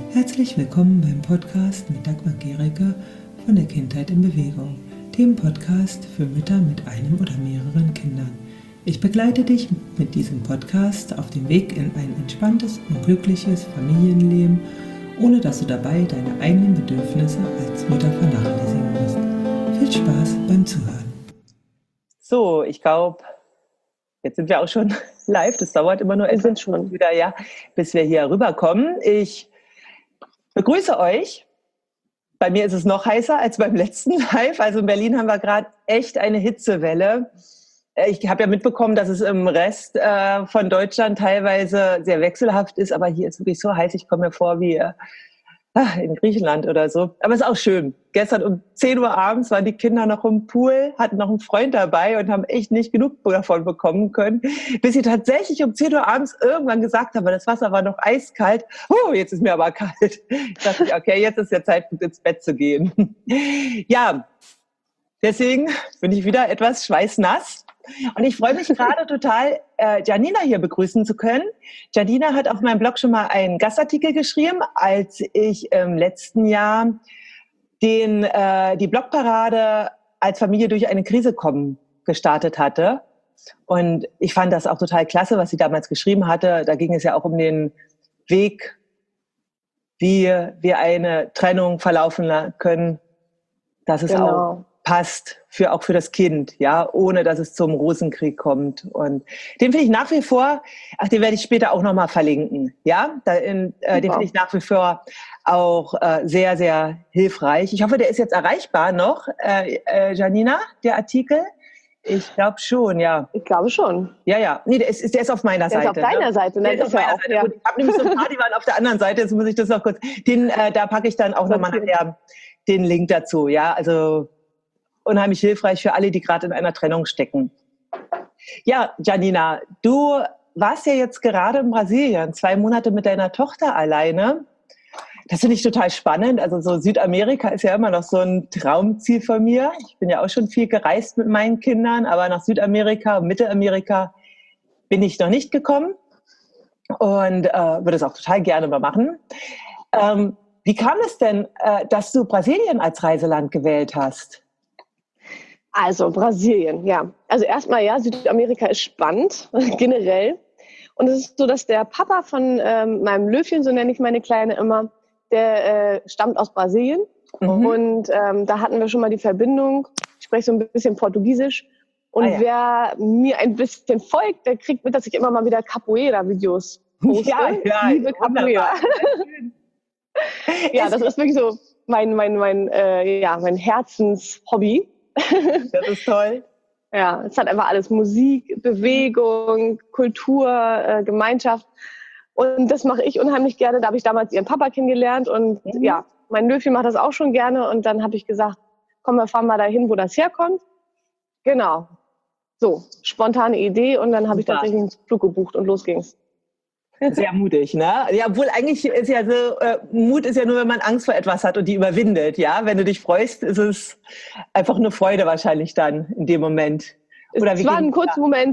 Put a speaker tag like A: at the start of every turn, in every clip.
A: Herzlich willkommen beim Podcast mit Dagmar Gericke von der Kindheit in Bewegung, dem Podcast für Mütter mit einem oder mehreren Kindern. Ich begleite dich mit diesem Podcast auf dem Weg in ein entspanntes und glückliches Familienleben, ohne dass du dabei deine eigenen Bedürfnisse als Mutter vernachlässigen musst. Viel Spaß beim Zuhören.
B: So, ich glaube, jetzt sind wir auch schon live. Das dauert immer nur etwas schon wieder, ja, bis wir hier rüberkommen. Ich begrüße euch. Bei mir ist es noch heißer als beim letzten Live. Also in Berlin haben wir gerade echt eine Hitzewelle. Ich habe ja mitbekommen, dass es im Rest von Deutschland teilweise sehr wechselhaft ist, aber hier ist es wirklich so heiß. Ich komme mir vor wie in Griechenland oder so. Aber es ist auch schön. Gestern um 10 Uhr abends waren die Kinder noch im Pool, hatten noch einen Freund dabei und haben echt nicht genug davon bekommen können, bis sie tatsächlich um 10 Uhr abends irgendwann gesagt haben, das Wasser war noch eiskalt. Oh, jetzt ist mir aber kalt. Da dachte ich, okay, jetzt ist der Zeitpunkt, ins Bett zu gehen. Ja, deswegen bin ich wieder etwas schweißnass. Und ich freue mich gerade total, Janina hier begrüßen zu können. Janina hat auf meinem Blog schon mal einen Gastartikel geschrieben, als ich im letzten Jahr die Blogparade als Familie durch eine Krise kommen gestartet hatte. Und ich fand das auch total klasse, was sie damals geschrieben hatte. Da ging es ja auch um den Weg, wie wir eine Trennung verlaufen können, dass es auch passt, auch für das Kind, ja, ohne dass es zum Rosenkrieg kommt. Und den finde ich nach wie vor, den werde ich später auch nochmal verlinken, ja, den finde ich nach wie vor auch sehr, sehr hilfreich. Ich hoffe, der ist jetzt erreichbar noch, Janina, der Artikel. Ich glaube schon, ja.
C: Ich glaube schon.
B: Ja. Nee, der ist auf meiner Seite.
C: Der ist auf deiner Seite.
B: Der ist auf meiner Seite. Ja. Ich habe nämlich so ein paar, die waren auf der anderen Seite. Jetzt muss ich das noch kurz. Da packe ich dann auch nochmal nachher den Link dazu. Ja, also unheimlich hilfreich für alle, die gerade in einer Trennung stecken. Ja, Janina, du warst ja jetzt gerade in Brasilien, 2 Monate mit deiner Tochter alleine. Das finde ich total spannend. Also so Südamerika ist ja immer noch so ein Traumziel von mir. Ich bin ja auch schon viel gereist mit meinen Kindern, aber nach Südamerika und Mittelamerika bin ich noch nicht gekommen und würde es auch total gerne mal machen. Wie kam es denn, dass du Brasilien als Reiseland gewählt hast?
C: Also Brasilien, ja. Also erstmal, ja, Südamerika ist spannend, generell. Und es ist so, dass der Papa von meinem Löwchen, so nenne ich meine Kleine immer, der stammt aus Brasilien. Mhm. Und da hatten wir schon mal die Verbindung. Ich spreche so ein bisschen Portugiesisch. Und wer mir ein bisschen folgt, der kriegt mit, dass ich immer mal wieder Capoeira-Videos poste.
B: Ja,
C: liebe Capoeira. Ja, das ist wirklich so mein Herzenshobby.
B: Das ist toll.
C: Ja, es hat einfach alles: Musik, Bewegung, Kultur, Gemeinschaft. Und das mache ich unheimlich gerne. Da habe ich damals ihren Papa kennengelernt. Und ja, mein Löwchen macht das auch schon gerne. Und dann habe ich gesagt, komm, wir fahren mal dahin, wo das herkommt. Genau. So, spontane Idee. Und dann habe ich tatsächlich einen Flug gebucht und los ging's.
B: Sehr mutig, ne? Ja, obwohl eigentlich ist ja so, Mut ist ja nur, wenn man Angst vor etwas hat und die überwindet, ja? Wenn du dich freust, ist es einfach eine Freude wahrscheinlich dann in dem Moment.
C: Oder es war ein kurzer Moment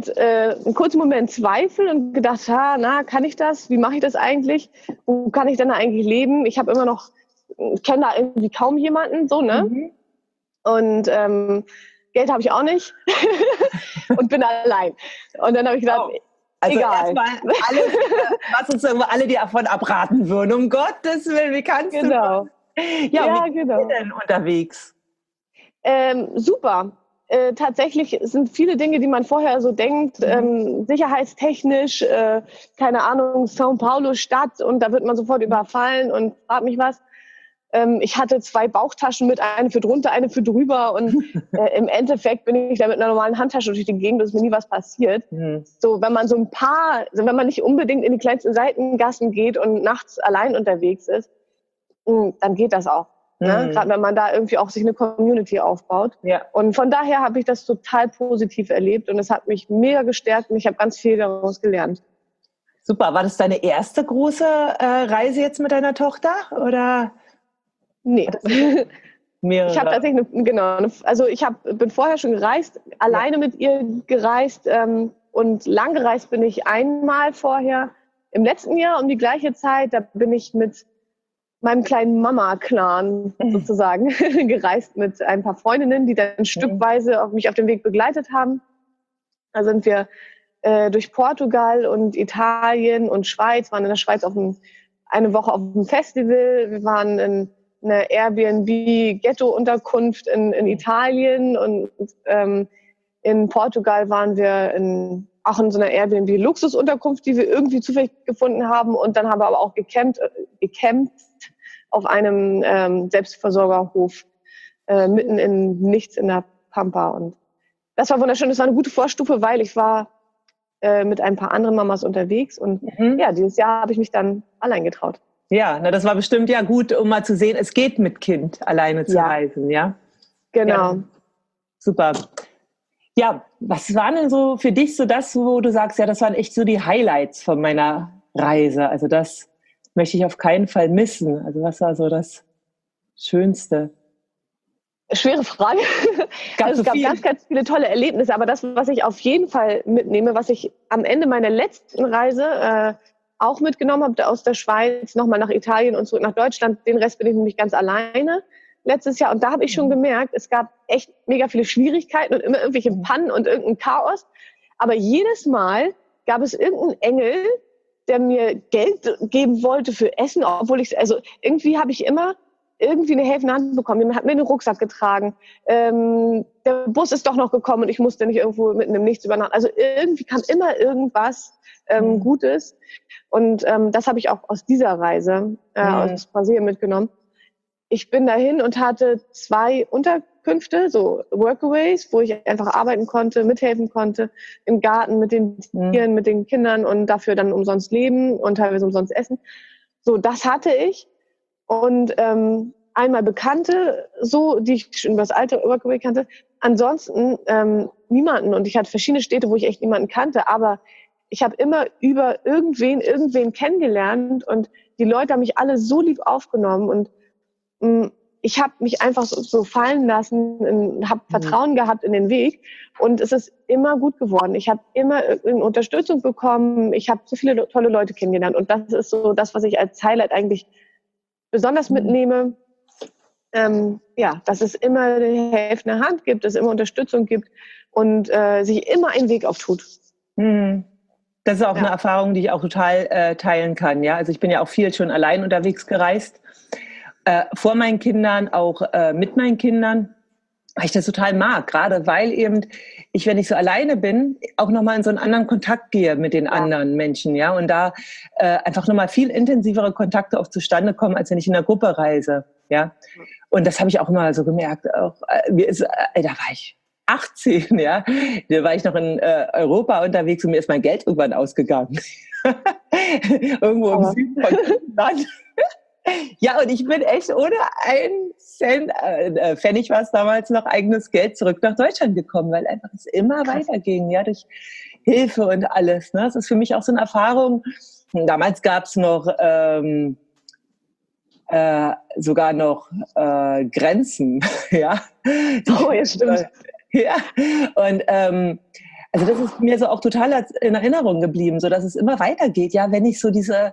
C: Zweifel und gedacht, kann ich das? Wie mache ich das eigentlich? Wo kann ich denn da eigentlich leben? Ich habe kenne da irgendwie kaum jemanden, so, ne? Mhm. Und Geld habe ich auch nicht und bin allein. Und dann habe ich gedacht,
B: also
C: egal.
B: Erstmal alles, was uns alle die davon abraten würden. Um Gottes Willen, wie kannst du?
C: Ja,
B: wie bist du denn unterwegs?
C: Super. Tatsächlich sind viele Dinge, die man vorher so denkt, sicherheitstechnisch, keine Ahnung, São Paulo Stadt, und da wird man sofort überfallen und fragt mich was. Ich hatte 2 Bauchtaschen mit, eine für drunter, eine für drüber, und im Endeffekt bin ich da mit einer normalen Handtasche durch die Gegend, dass mir nie was passiert. Mhm. So, wenn man wenn man nicht unbedingt in die kleinsten Seitengassen geht und nachts allein unterwegs ist, dann geht das auch. Ne? Gerade wenn man da irgendwie auch sich eine Community aufbaut. Ja. Und von daher habe ich das total positiv erlebt und es hat mich mega gestärkt und ich habe ganz viel daraus gelernt.
B: Super. War das deine erste große Reise jetzt mit deiner Tochter, oder?
C: Nee.
B: Mehrere.
C: Ich habe tatsächlich, bin vorher schon gereist, alleine mit ihr gereist, und lang gereist bin ich einmal vorher im letzten Jahr um die gleiche Zeit. Da bin ich mit meinem kleinen Mama-Clan sozusagen gereist mit ein paar Freundinnen, die dann stückweise mich auf dem Weg begleitet haben. Da sind wir durch Portugal und Italien und Schweiz, waren in der Schweiz eine Woche auf einem Festival. Wir waren in einer Airbnb-Ghetto-Unterkunft in Italien und in Portugal waren wir auch in so einer Airbnb-Luxusunterkunft, die wir irgendwie zufällig gefunden haben. Und dann haben wir aber auch gecampt auf einem Selbstversorgerhof mitten in nichts in der Pampa. Und das war wunderschön. Das war eine gute Vorstufe, weil ich war mit ein paar anderen Mamas unterwegs. Und ja, dieses Jahr habe ich mich dann allein getraut.
B: Ja, das war bestimmt ja gut, um mal zu sehen, es geht mit Kind alleine zu reisen, ja?
C: Genau.
B: Ja, super. Ja, was war denn so für dich so das, wo du sagst, ja, das waren echt so die Highlights von meiner Reise? Also das möchte ich auf keinen Fall missen. Also was war so das Schönste?
C: Schwere Frage. Es gab ganz, ganz viele tolle Erlebnisse, aber das, was ich auf jeden Fall mitnehme, was ich am Ende meiner letzten Reise auch mitgenommen habe, aus der Schweiz nochmal nach Italien und zurück nach Deutschland, den Rest bin ich nämlich ganz alleine letztes Jahr. Und da habe ich schon gemerkt, es gab echt mega viele Schwierigkeiten und immer irgendwelche Pannen und irgendein Chaos. Aber jedes Mal gab es irgendeinen Engel, der mir Geld geben wollte für Essen, obwohl irgendwie habe ich immer irgendwie eine helfende Hand bekommen. Jemand hat mir einen Rucksack getragen. Der Bus ist doch noch gekommen und ich musste nicht irgendwo mitten im Nichts übernachten. Also irgendwie kam immer irgendwas Gutes. Und das habe ich auch aus dieser Reise aus Brasilien mitgenommen. Ich bin dahin und hatte 2 Unterkünfte, so Workaways, wo ich einfach arbeiten konnte, mithelfen konnte, im Garten mit den Tieren, mit den Kindern und dafür dann umsonst leben und teilweise umsonst essen. So, das hatte ich. Und einmal Bekannte, so, die ich schon über das alte Workaway kannte. Ansonsten niemanden. Und ich hatte verschiedene Städte, wo ich echt niemanden kannte. Aber ich habe immer über irgendwen kennengelernt. Und die Leute haben mich alle so lieb aufgenommen. Und ich habe mich einfach so fallen lassen und habe Vertrauen gehabt in den Weg. Und es ist immer gut geworden. Ich habe immer Unterstützung bekommen. Ich habe so viele tolle Leute kennengelernt. Und das ist so das, was ich als Highlight eigentlich besonders mitnehme, dass es immer eine helfende Hand gibt, dass es immer Unterstützung gibt und sich immer ein Weg auftut.
B: Das ist auch eine Erfahrung, die ich auch total teilen kann. Ja? Also ich bin ja auch viel schon allein unterwegs gereist, vor meinen Kindern, auch mit meinen Kindern, weil ich das total mag, gerade weil eben ich, wenn ich so alleine bin, auch nochmal in so einen anderen Kontakt gehe mit den anderen Menschen, ja, und da einfach nochmal viel intensivere Kontakte auch zustande kommen, als wenn ich in einer Gruppe reise, ja. Und das habe ich auch immer so gemerkt. Auch, da war ich 18, ja, da war ich noch in Europa unterwegs und mir ist mein Geld irgendwann ausgegangen. Irgendwo im Süden von Land. Ja, und ich bin echt ohne einen Cent, Pfennig war es damals noch, eigenes Geld zurück nach Deutschland gekommen, weil einfach es immer weiterging, ja, durch Hilfe und alles. Ne? Das ist für mich auch so eine Erfahrung. Damals gab es noch sogar noch Grenzen, ja.
C: Oh, ja, stimmt.
B: Ja, und also das ist mir so auch total in Erinnerung geblieben, so dass es immer weitergeht, ja, wenn ich so diese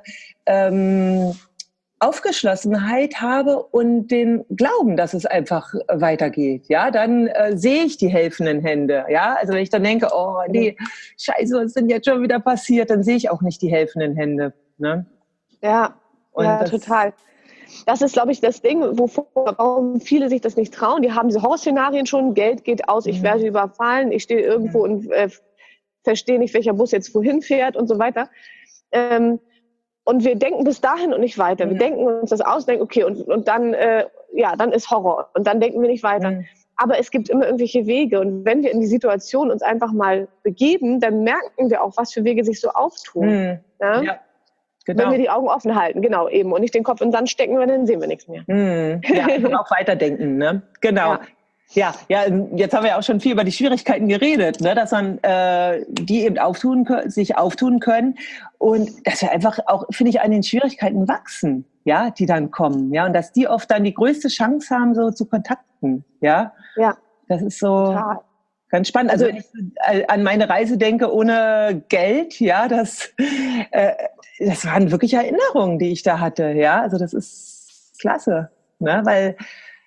B: Aufgeschlossenheit habe und den Glauben, dass es einfach weitergeht, ja, dann sehe ich die helfenden Hände, ja, also wenn ich dann denke, oh nee, Scheiße, was ist denn jetzt schon wieder passiert, dann sehe ich auch nicht die helfenden Hände, ne?
C: Ja,
B: und
C: ja, total. Das ist, glaube ich, das Ding, warum viele sich das nicht trauen. Die haben diese Horrorszenarien schon, Geld geht aus, ich werde überfallen, ich stehe irgendwo und verstehe nicht, welcher Bus jetzt wohin fährt und so weiter. Und wir denken bis dahin und nicht weiter. Wir denken uns das aus, denken, okay, und dann, dann ist Horror. Und dann denken wir nicht weiter. Aber es gibt immer irgendwelche Wege. Und wenn wir in die Situation uns einfach mal begeben, dann merken wir auch, was für Wege sich so auftun. Ja? Ja, genau. Wenn wir die Augen offen halten, genau, eben. Und nicht den Kopf in den Sand stecken, weil dann sehen wir nichts mehr.
B: Ja, und auch weiterdenken, ne? Genau. Ja, jetzt haben wir ja auch schon viel über die Schwierigkeiten geredet, ne, dass man die eben sich auftun können und dass wir einfach auch, finde ich, an den Schwierigkeiten wachsen, ja, die dann kommen, ja, und dass die oft dann die größte Chance haben, so zu Kontakten, ja. Ja. Das ist so ganz spannend. Also wenn ich an meine Reise denke ohne Geld, ja, das waren wirklich Erinnerungen, die ich da hatte, ja. Also das ist klasse, ne? Weil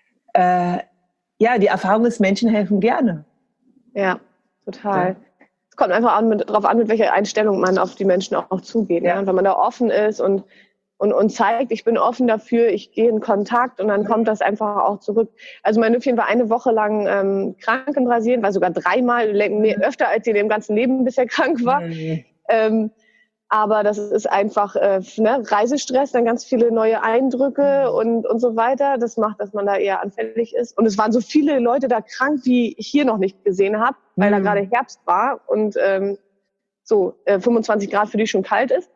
B: die Erfahrung ist, Menschen helfen gerne.
C: Ja, total. Es kommt einfach darauf an, mit welcher Einstellung man auf die Menschen auch zugeht. Ja. Und wenn man da offen ist und zeigt, ich bin offen dafür, ich gehe in Kontakt und dann kommt das einfach auch zurück. Also mein Nüffchen war eine Woche lang krank in Brasilien, war sogar 3-mal, öfter als sie in ihrem ganzen Leben bisher krank war. Aber das ist einfach Reisestress, dann ganz viele neue Eindrücke und so weiter. Das macht, dass man da eher anfällig ist. Und es waren so viele Leute da krank, die ich hier noch nicht gesehen habe, weil da gerade Herbst war und 25 Grad für die schon kalt ist.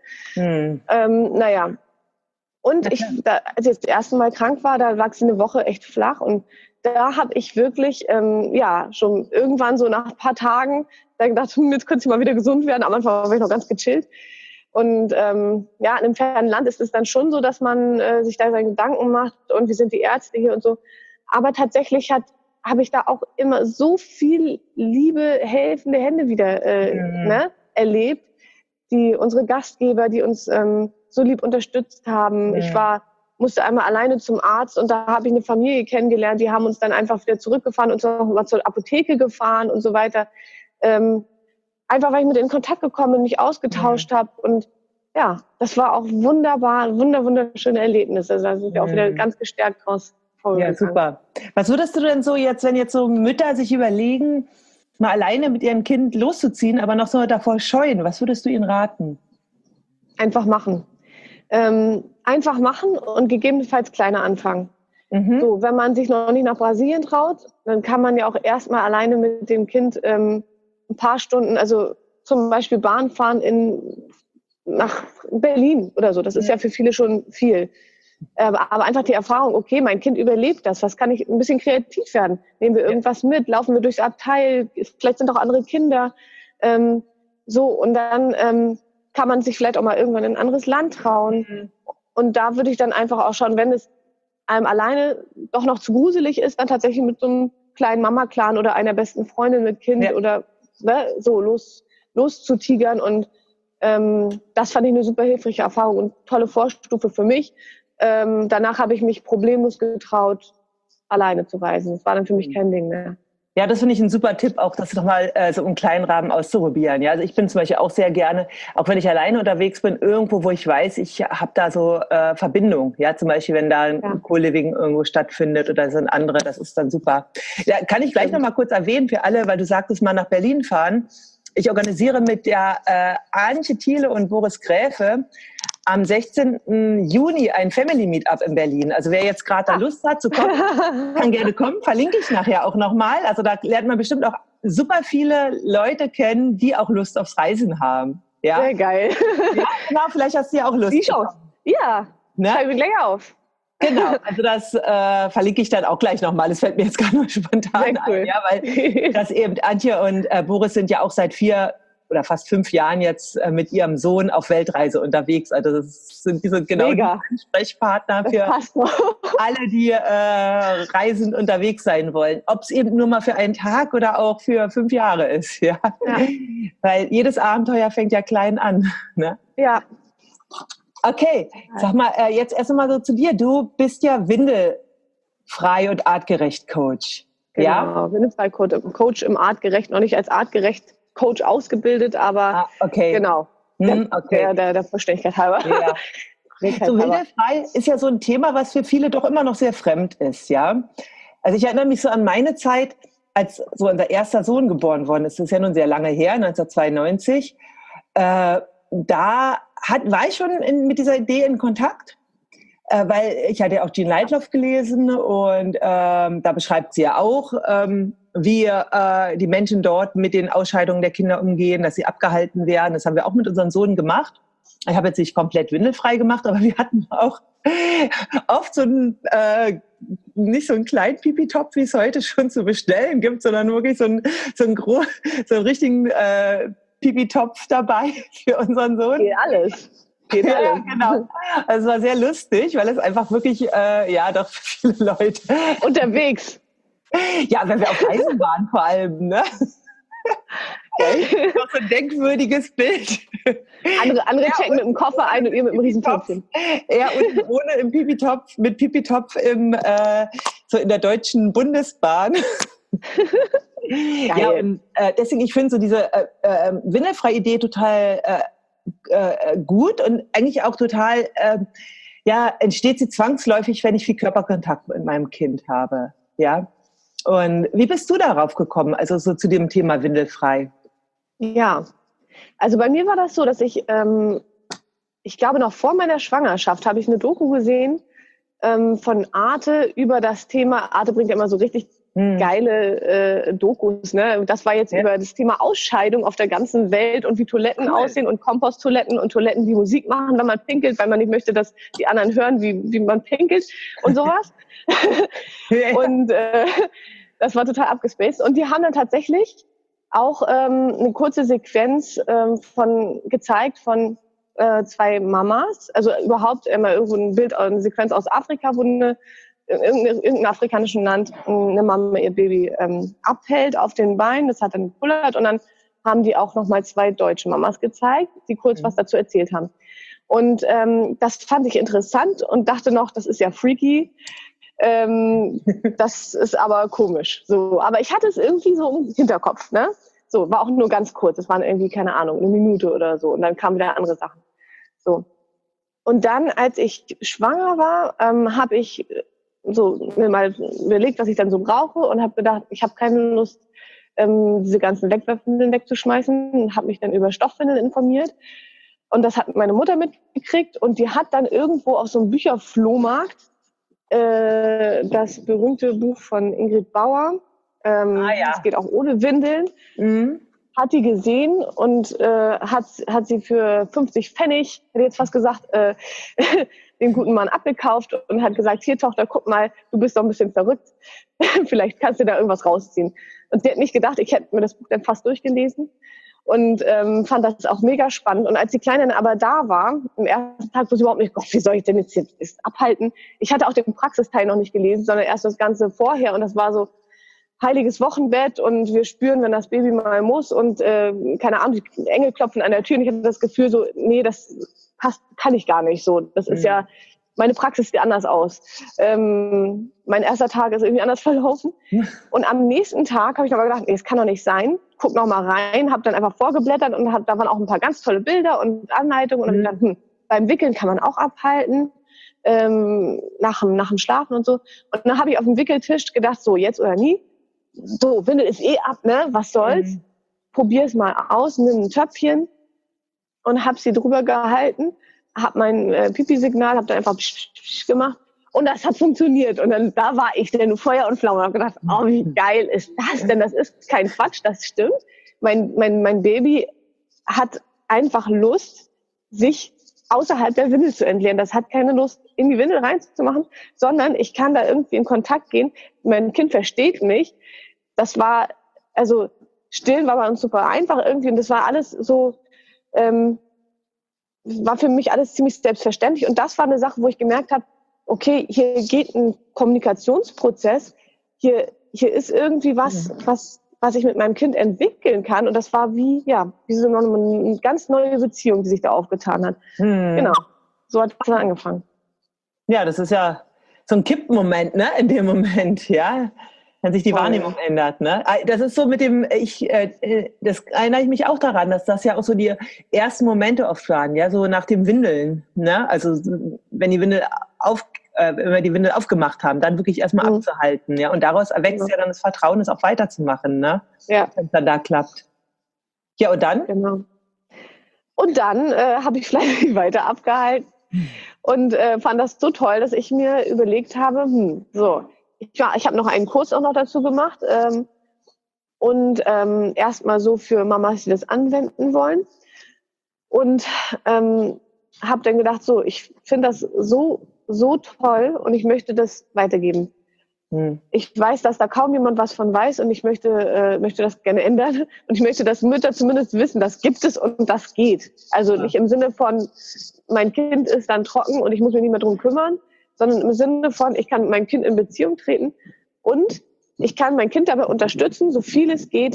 C: Und als ich das erste Mal krank war, da lag sie eine Woche echt flach. Und da habe ich wirklich schon irgendwann so nach ein paar Tagen dann gedacht, jetzt könnte sie mal wieder gesund werden. Am Anfang war ich noch ganz gechillt. Und in einem fernen Land ist es dann schon so, dass man sich da seine Gedanken macht und wie sind die Ärzte hier und so. Aber tatsächlich habe ich da auch immer so viel liebe, helfende Hände wieder erlebt, die unsere Gastgeber, die uns so lieb unterstützt haben. Ich musste einmal alleine zum Arzt und da habe ich eine Familie kennengelernt, die haben uns dann einfach wieder zurückgefahren und noch mal zur Apotheke gefahren und so weiter. Einfach, weil ich mit in Kontakt gekommen bin, mich ausgetauscht habe. Und ja, das war auch wunderbar, wunderschöne Erlebnisse. Also da sind wir auch wieder ganz gestärkt raus.
B: Ja, super. Was würdest du denn so jetzt, wenn jetzt so Mütter sich überlegen, mal alleine mit ihrem Kind loszuziehen, aber noch so davor scheuen, was würdest du ihnen raten?
C: Einfach machen. Einfach machen und gegebenenfalls kleiner anfangen. So, wenn man sich noch nicht nach Brasilien traut, dann kann man ja auch erstmal alleine mit dem Kind ein paar Stunden, also zum Beispiel Bahn fahren nach Berlin oder so. Das ist ja für viele schon viel. Aber einfach die Erfahrung, okay, mein Kind überlebt das. Was kann ich ein bisschen kreativ werden? Nehmen wir irgendwas mit? Laufen wir durchs Abteil? Vielleicht sind auch andere Kinder. Und dann kann man sich vielleicht auch mal irgendwann in ein anderes Land trauen. Und da würde ich dann einfach auch schauen, wenn es einem alleine doch noch zu gruselig ist, dann tatsächlich mit so einem kleinen Mama-Clan oder einer besten Freundin mit Kind oder loszutigern. Und das fand ich eine super hilfreiche Erfahrung und tolle Vorstufe für mich. Danach habe ich mich problemlos getraut, alleine zu reisen. Das war dann für mich kein Ding mehr.
B: Ja, das finde ich ein super Tipp, auch das doch mal so im kleinen Rahmen auszuprobieren. Ja, also ich bin zum Beispiel auch sehr gerne, auch wenn ich alleine unterwegs bin, irgendwo, wo ich weiß, ich habe da so Verbindung. Ja, zum Beispiel, wenn da ein Co-Living irgendwo stattfindet oder so ein anderer, das ist dann super. Ja, kann ich gleich noch mal kurz erwähnen für alle, weil du sagtest, mal nach Berlin fahren. Ich organisiere mit der Antje Thiele und Boris Gräfe am 16. Juni ein Family Meetup in Berlin. Also wer jetzt gerade da Lust hat zu kommen, kann gerne kommen. Verlinke ich nachher auch nochmal. Also da lernt man bestimmt auch super viele Leute kennen, die auch Lust aufs Reisen haben. Ja?
C: Sehr geil.
B: Ja, genau, vielleicht hast du ja auch Lust.
C: Ja, schreibe mir gleich auf.
B: Genau, also das verlinke ich dann auch gleich nochmal. Das fällt mir jetzt gar nur spontan ein, ja, weil das eben Antje und Boris sind ja auch seit 4 oder fast 5 Jahren jetzt mit ihrem Sohn auf Weltreise unterwegs. Also das sind genau die Ansprechpartner für alle, die reisend unterwegs sein wollen. Ob es eben nur mal für einen Tag oder auch für 5 Jahre ist. Ja? Weil jedes Abenteuer fängt ja klein an. Ne?
C: Ja.
B: Okay, sag mal, jetzt erst einmal so zu dir. Du bist ja windelfrei und artgerecht Coach.
C: Genau,
B: ja?
C: Windelfrei Coach im artgerecht, noch nicht als artgerecht Coach ausgebildet, aber genau, der Vollständigkeit halber. Ja.
B: So windelfrei ist ja so ein Thema, was für viele doch immer noch sehr fremd ist. Ja, also ich erinnere mich so an meine Zeit, als so unser erster Sohn geboren worden ist. Das ist ja nun sehr lange her, 1992. Da war ich schon mit dieser Idee in Kontakt, weil ich hatte ja auch Jean Lightloff gelesen und da beschreibt sie ja auch, wie die Menschen dort mit den Ausscheidungen der Kinder umgehen, dass sie abgehalten werden. Das haben wir auch mit unseren Sohn gemacht. Ich habe jetzt nicht komplett windelfrei gemacht, aber wir hatten auch oft so einen, nicht so einen kleinen Pipi-Topf, wie es heute schon zu bestellen gibt, sondern wirklich so einen richtigen Pipi-Topf dabei für unseren Sohn.
C: Geht alles.
B: Ja, genau. Also es war sehr lustig, weil es einfach wirklich, doch für viele Leute.
C: Unterwegs.
B: Ja, wenn wir auf Reisen waren vor allem, ne?
C: Geil.
B: Noch so ein denkwürdiges Bild.
C: Andere checken mit dem Koffer ein und ihr mit dem Riesentöpfchen.
B: Ja, und ohne im Pipitopf, mit Pipitopf so in der Deutschen Bundesbahn. Ja, und deswegen, ich finde so diese windelfreie Idee total gut und eigentlich auch total, entsteht sie zwangsläufig, wenn ich viel Körperkontakt mit meinem Kind habe. Ja. Und wie bist du darauf gekommen, also so zu dem Thema windelfrei?
C: Ja, also bei mir war das so, dass ich glaube noch vor meiner Schwangerschaft habe ich eine Doku gesehen von Arte über das Thema, Arte bringt ja immer so richtig geile Dokus, ne? Das war jetzt über das Thema Ausscheidung auf der ganzen Welt und wie Toiletten aussehen und Komposttoiletten und Toiletten, die Musik machen, wenn man pinkelt, weil man nicht möchte, dass die anderen hören, wie man pinkelt und sowas. Und das war total abgespaced. Und die haben dann tatsächlich auch eine kurze Sequenz gezeigt von 2 Mamas, also überhaupt immer irgendwo ein Bild, eine Sequenz aus Afrika, wo in irgendeinem afrikanischen Land eine Mama ihr Baby abhält auf den Beinen, das hat dann gepullert und dann haben die auch nochmal 2 deutsche Mamas gezeigt, die kurz was dazu erzählt haben. Und das fand ich interessant und dachte noch, das ist ja freaky, das ist aber komisch. So, aber ich hatte es irgendwie so im Hinterkopf, ne? So, war auch nur ganz kurz, es waren irgendwie, keine Ahnung, 1 Minute oder so und dann kamen wieder andere Sachen. So. Und dann, als ich schwanger war, habe ich so mir mal überlegt, was ich dann so brauche und habe gedacht, ich habe keine Lust, diese ganzen Wegwerfwindeln wegzuschmeißen und habe mich dann über Stoffwindeln informiert. Und das hat meine Mutter mitgekriegt und die hat dann irgendwo auf so einem Bücherflohmarkt das berühmte Buch von Ingrid Bauer, das geht auch ohne Windeln, hat die gesehen und hat sie für 50 Pfennig, hätte jetzt fast gesagt, den guten Mann abgekauft und hat gesagt, hier Tochter, guck mal, du bist doch ein bisschen verrückt, vielleicht kannst du da irgendwas rausziehen. Und sie hat nicht gedacht, ich hätte mir das Buch dann fast durchgelesen und fand das auch mega spannend. Und als die Kleine dann aber da war, am ersten Tag wusste ich überhaupt nicht, Gott, wie soll ich denn jetzt abhalten? Ich hatte auch den Praxisteil noch nicht gelesen, sondern erst das Ganze vorher und das war so heiliges Wochenbett und wir spüren, wenn das Baby mal muss und keine Ahnung, die Engel klopfen an der Tür und ich hatte das Gefühl so, nee, das passt, kann ich gar nicht so. Das ist ja, meine Praxis sieht anders aus. Mein erster Tag ist irgendwie anders verlaufen. Und am nächsten Tag habe ich aber gedacht, nee, das kann doch nicht sein. Guck noch mal rein, habe dann einfach vorgeblättert und da waren auch ein paar ganz tolle Bilder und Anleitungen und habe gedacht, beim Wickeln kann man auch abhalten. Nach dem Schlafen und so. Und dann habe ich auf dem Wickeltisch gedacht, so jetzt oder nie. So, Windel ist ab, ne? Was soll's? Probier es mal aus, nimm ein Töpfchen und hab sie drüber gehalten, hab mein Pipi-Signal, hab dann einfach gemacht und das hat funktioniert. Und dann da war ich denn Feuer und Flamme und hab gedacht, oh, wie geil ist das denn? Das ist kein Quatsch, das stimmt. Mein Baby hat einfach Lust, sich außerhalb der Windel zu entleeren. Das hat keine Lust, in die Windel reinzumachen, sondern ich kann da irgendwie in Kontakt gehen. Mein Kind versteht mich. Das war, also stillen war bei uns super einfach irgendwie und das war alles so, war für mich alles ziemlich selbstverständlich und das war eine Sache, wo ich gemerkt habe, okay, hier geht ein Kommunikationsprozess, hier ist irgendwie was ich mit meinem Kind entwickeln kann und das war wie so eine ganz neue Beziehung, die sich da aufgetan hat. Genau, so hat es dann angefangen.
B: Ja, das ist ja so ein Kippmoment, ne, in dem Moment, ja, wenn sich die Wahrnehmung ändert, ne. Das ist so mit dem, das erinnere ich mich auch daran, dass das ja auch so die ersten Momente oft waren, ja, so nach dem Windeln, ne, also wenn wir die Windel aufgemacht haben, dann wirklich erstmal abzuhalten, ja, und daraus erwächst ja dann das Vertrauen, es auch weiterzumachen, ne, wenn es dann da klappt. Ja, und dann?
C: Genau. Und dann habe ich fleißig weiter abgehalten und fand das so toll, dass ich mir überlegt habe, ich habe noch einen Kurs auch noch dazu gemacht und erstmal so für Mamas, die das anwenden wollen und habe dann gedacht, so, ich finde das so toll und ich möchte das weitergeben. Ich weiß, dass da kaum jemand was von weiß und ich möchte das gerne ändern und ich möchte, dass Mütter zumindest wissen, das gibt es und das geht. Also nicht im Sinne von, mein Kind ist dann trocken und ich muss mich nicht mehr drum kümmern, sondern im Sinne von, ich kann mit meinem Kind in Beziehung treten und ich kann mein Kind dabei unterstützen, so viel es geht,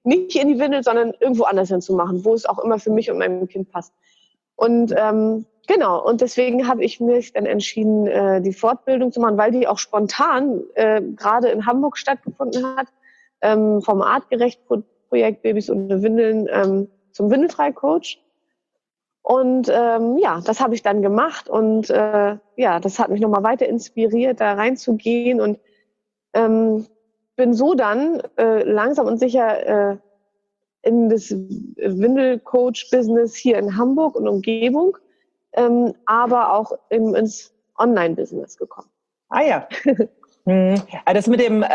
C: nicht in die Windel, sondern irgendwo anders hinzumachen, wo es auch immer für mich und mein Kind passt. Und genau, und deswegen habe ich mich dann entschieden, die Fortbildung zu machen, weil die auch spontan gerade in Hamburg stattgefunden hat, vom Artgerecht-Projekt Babys ohne Windeln zum Windelfrei-Coach. Und das habe ich dann gemacht und das hat mich nochmal weiter inspiriert, da reinzugehen und bin so dann langsam und sicher in das Windelcoach-Business hier in Hamburg und Umgebung, aber auch ins Online-Business gekommen.
B: Ah ja. Das mit dem,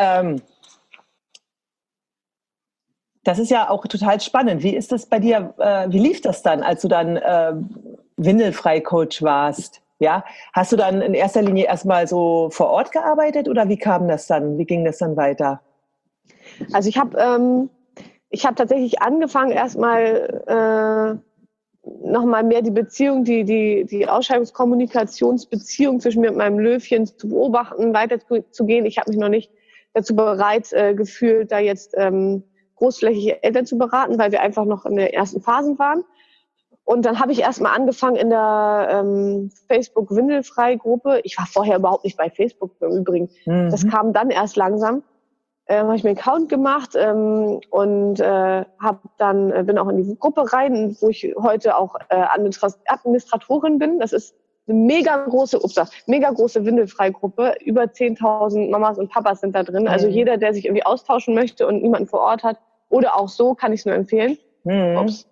B: das ist ja auch total spannend. Wie ist das bei dir, wie lief das dann, als du dann Windelfrei-Coach warst? Ja, hast du dann in erster Linie erstmal so vor Ort gearbeitet oder wie kam das dann? Wie ging das dann weiter?
C: Also ich habe tatsächlich angefangen, erstmal nochmal mehr die Beziehung, die Ausscheidungskommunikationsbeziehung zwischen mir und meinem Löwchen zu beobachten, weiterzugehen. Ich habe mich noch nicht dazu bereit gefühlt, da jetzt großflächige Eltern zu beraten, weil wir einfach noch in den ersten Phasen waren. Und dann habe ich erstmal angefangen in der Facebook-Windelfrei-Gruppe. Ich war vorher überhaupt nicht bei Facebook im Übrigen. Mhm. Das kam dann erst langsam. Habe ich mir einen Account gemacht und bin auch in die Gruppe rein, wo ich heute auch Administratorin bin. Das ist eine mega große Windelfrei-Gruppe. Über 10.000 Mamas und Papas sind da drin. Mhm. Also jeder, der sich irgendwie austauschen möchte und niemanden vor Ort hat oder auch so, kann ich es nur empfehlen. Mhm. Ups.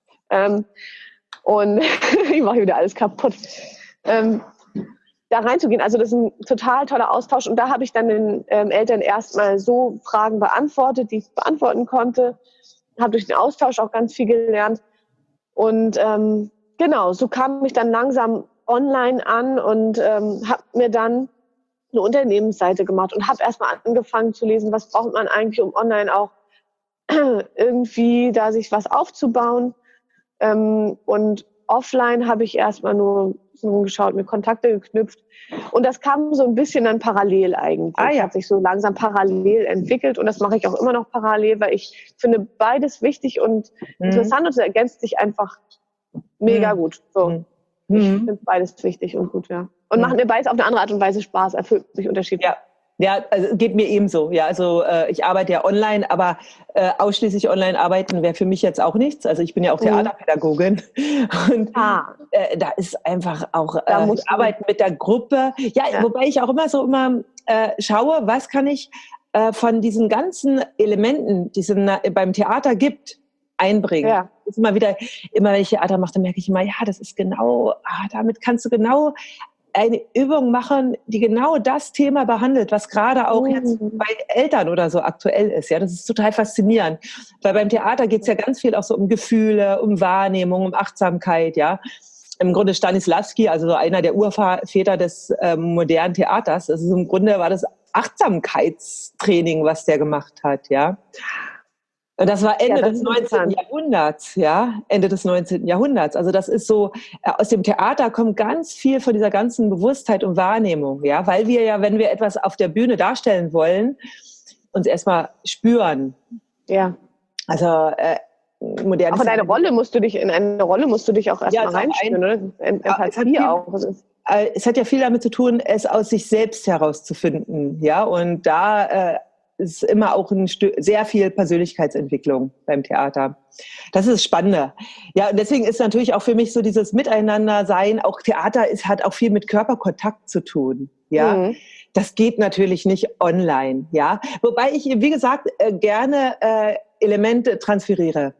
C: Und ich mache wieder alles kaputt. Da reinzugehen. Also das ist ein total toller Austausch. Und da habe ich dann den Eltern erstmal so Fragen beantwortet, die ich beantworten konnte. Habe durch den Austausch auch ganz viel gelernt. Und genau, so kam ich dann langsam online an und habe mir dann eine Unternehmensseite gemacht und habe erstmal angefangen zu lesen, was braucht man eigentlich, um online auch irgendwie da sich was aufzubauen. Und offline habe ich erstmal nur geschaut, mir Kontakte geknüpft. Und das kam so ein bisschen dann parallel eigentlich. Ah, ja. Hat sich so langsam parallel entwickelt. Und das mache ich auch immer noch parallel, weil ich finde beides wichtig und interessant und es ergänzt sich einfach mega gut. So. Ich finde beides wichtig und gut, ja. Und macht mir beides auf eine andere Art und Weise Spaß, erfüllt sich unterschiedlich.
B: Ja. Ja, also geht mir ebenso. Ja, also ich arbeite ja online, aber ausschließlich online arbeiten wäre für mich jetzt auch nichts. Also ich bin ja auch Theaterpädagogin und da ist einfach auch Arbeiten mit der Gruppe. Ja, wobei ich auch immer schaue, was kann ich von diesen ganzen Elementen, die es beim Theater gibt, einbringen. Ja. Das ist immer wenn ich Theater mache, dann merke ich immer, ja, das ist genau, damit kannst du genau eine Übung machen, die genau das Thema behandelt, was gerade auch jetzt bei Eltern oder so aktuell ist. Ja, das ist total faszinierend. Weil beim Theater geht es ja ganz viel auch so um Gefühle, um Wahrnehmung, um Achtsamkeit. Ja, im Grunde Stanislavski, also so einer der Urväter des modernen Theaters, das ist im Grunde war das Achtsamkeitstraining, was der gemacht hat. Ja. Und das war Ende des 19. Jahrhunderts, ja, Ende des 19. Jahrhunderts. Also das ist so, aus dem Theater kommt ganz viel von dieser ganzen Bewusstheit und Wahrnehmung, ja, weil wir ja, wenn wir etwas auf der Bühne darstellen wollen, uns erstmal spüren.
C: Ja.
B: Also modern.
C: Aber in eine Rolle musst du dich auch erstmal reinspüren, oder? Empathie auch.
B: Es hat ja viel damit zu tun, es aus sich selbst herauszufinden, ja, und da ist immer auch sehr viel Persönlichkeitsentwicklung beim Theater. Das ist das Spannende. Ja, und deswegen ist natürlich auch für mich so dieses Miteinander-Sein, auch Theater hat auch viel mit Körperkontakt zu tun. Ja, Das geht natürlich nicht online. Ja, wobei ich, wie gesagt, gerne Elemente transferiere.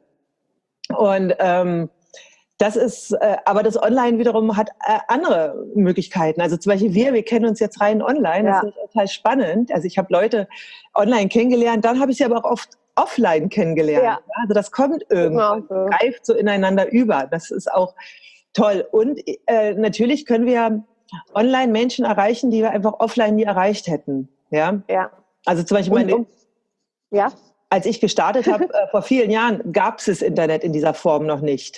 B: Und das ist, aber das Online wiederum hat andere Möglichkeiten. Also zum Beispiel wir kennen uns jetzt rein online. Das ist total spannend. Also ich habe Leute online kennengelernt, dann habe ich sie aber auch oft offline kennengelernt. Ja. Also das kommt irgendwann, greift so ineinander über. Das ist auch toll. Und natürlich können wir online Menschen erreichen, die wir einfach offline nie erreicht hätten. Ja. Also zum Beispiel als ich gestartet habe vor vielen Jahren, gab es das Internet in dieser Form noch nicht.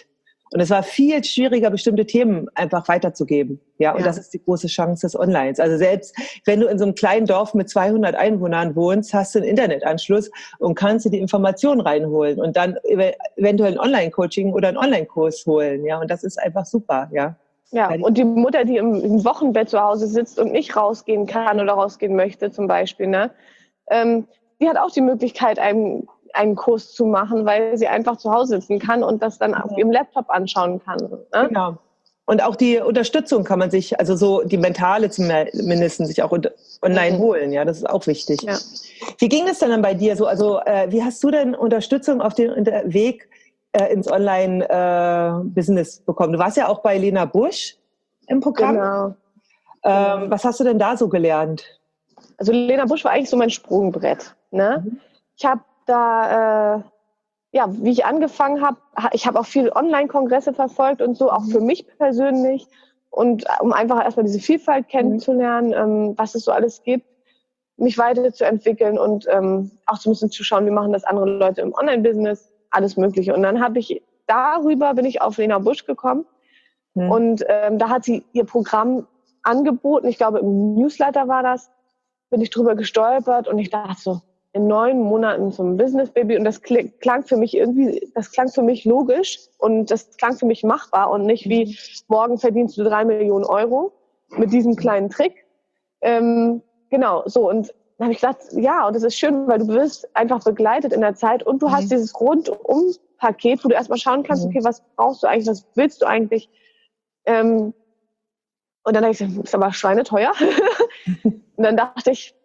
B: Und es war viel schwieriger, bestimmte Themen einfach weiterzugeben. Ja, und das ist die große Chance des Onlines. Also selbst wenn du in so einem kleinen Dorf mit 200 Einwohnern wohnst, hast du einen Internetanschluss und kannst dir die Informationen reinholen und dann eventuell ein Online-Coaching oder einen Online-Kurs holen. Ja, und das ist einfach super. Ja.
C: Ja, und die Mutter, die im Wochenbett zu Hause sitzt und nicht rausgehen kann oder rausgehen möchte zum Beispiel, ne, die hat auch die Möglichkeit, einen Kurs zu machen, weil sie einfach zu Hause sitzen kann und das dann auf ihrem Laptop anschauen kann. Ne?
B: Genau. Und auch die Unterstützung kann man sich, also so die mentale zumindest, sich auch online holen. Ja, das ist auch wichtig. Ja. Wie ging es denn dann bei dir so? Also wie hast du denn Unterstützung auf dem Weg ins Online-Business bekommen? Du warst ja auch bei Lena Busch im Programm. Genau. Was hast du denn da so gelernt?
C: Also Lena Busch war eigentlich so mein Sprungbrett. Ne? Ich habe da, wie ich angefangen habe, ich habe auch viele Online-Kongresse verfolgt und so, auch für mich persönlich. Und um einfach erstmal diese Vielfalt kennenzulernen, was es so alles gibt, mich weiterzuentwickeln und auch so ein bisschen zu schauen, wie machen das andere Leute im Online-Business, alles Mögliche. Und dann bin ich auf Lena Busch gekommen und da hat sie ihr Programm angeboten. Ich glaube, im Newsletter war das, bin ich drüber gestolpert und ich dachte so, in 9 Monaten zum Business Baby und das klang für mich logisch und das klang für mich machbar und nicht wie, morgen verdienst du 3 Millionen Euro mit diesem kleinen Trick. Genau, so und dann habe ich gesagt, ja, und das ist schön, weil du wirst einfach begleitet in der Zeit und du hast dieses Rundum-Paket, wo du erstmal schauen kannst, okay, was brauchst du eigentlich, was willst du eigentlich? Und dann habe ich gesagt, ist aber schweineteuer. Und dann dachte ich,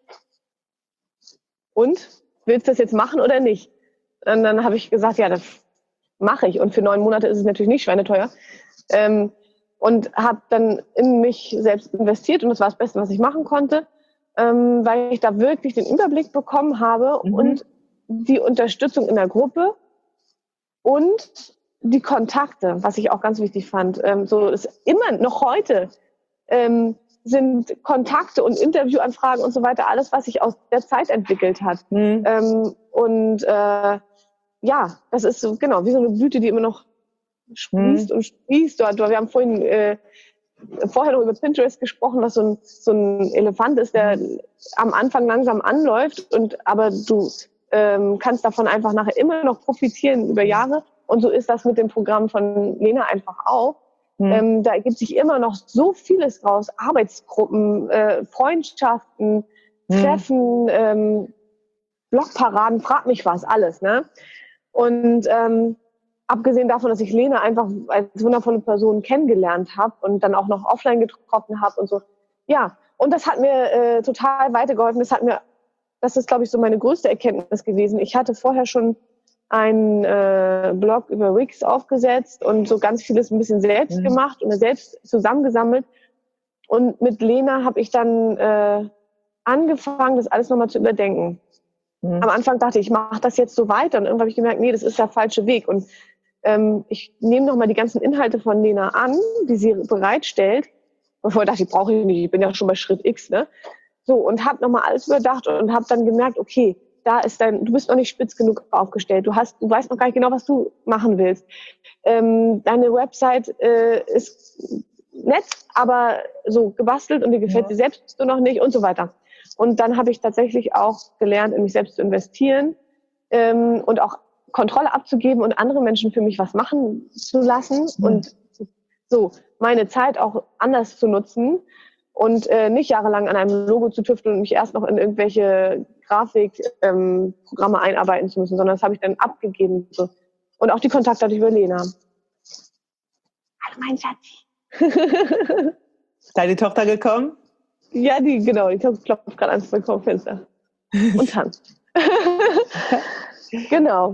C: und? Willst du das jetzt machen oder nicht? Und dann habe ich gesagt, ja, das mache ich. Und für 9 Monate ist es natürlich nicht schweineteuer. Und habe dann in mich selbst investiert und das war das Beste, was ich machen konnte, weil ich da wirklich den Überblick bekommen habe und die Unterstützung in der Gruppe und die Kontakte, was ich auch ganz wichtig fand. So ist immer noch heute sind Kontakte und Interviewanfragen und so weiter alles, was sich aus der Zeit entwickelt hat. Das ist so, genau, wie so eine Blüte, die immer noch sprießt und sprießt. Wir haben vorher noch über Pinterest gesprochen, was so ein Elefant ist, der am Anfang langsam anläuft, aber du kannst davon einfach nachher immer noch profitieren über Jahre. Und so ist das mit dem Programm von Lena einfach auch. Da ergibt sich immer noch so vieles draus. Arbeitsgruppen, Freundschaften, Treffen, Blogparaden, frag mich was, alles. Ne? Und abgesehen davon, dass ich Lena einfach als wundervolle Person kennengelernt habe und dann auch noch offline getroffen habe und so. Ja, und das hat mir total weitergeholfen. Das ist, glaube ich, so meine größte Erkenntnis gewesen. Ich hatte vorher schon einen Blog über Wix aufgesetzt und so ganz vieles ein bisschen selbst gemacht und selbst zusammengesammelt. Und mit Lena habe ich dann angefangen, das alles nochmal zu überdenken. Am Anfang dachte ich, ich mache das jetzt so weiter und irgendwann habe ich gemerkt, nee, das ist der falsche Weg. Und ich nehme nochmal die ganzen Inhalte von Lena an, die sie bereitstellt. Und vorher dachte ich, brauche ich nicht, ich bin ja schon bei Schritt X. Ne? So, und habe nochmal alles überdacht und habe dann gemerkt, okay, du bist noch nicht spitz genug aufgestellt. Du weißt noch gar nicht genau, was du machen willst. Deine Website ist nett, aber so gebastelt und dir gefällt dir selbst so noch nicht und so weiter. Und dann habe ich tatsächlich auch gelernt, in mich selbst zu investieren und auch Kontrolle abzugeben und andere Menschen für mich was machen zu lassen und so meine Zeit auch anders zu nutzen und nicht jahrelang an einem Logo zu tüfteln und mich erst noch in irgendwelche Grafikprogramme einarbeiten zu müssen, sondern das habe ich dann abgegeben. So. Und auch die Kontakte hatte ich über Lena. Hallo mein Schatz.
B: Deine Tochter gekommen?
C: Ja, die klopft gerade ans Balkonfenster und tanzt. Genau.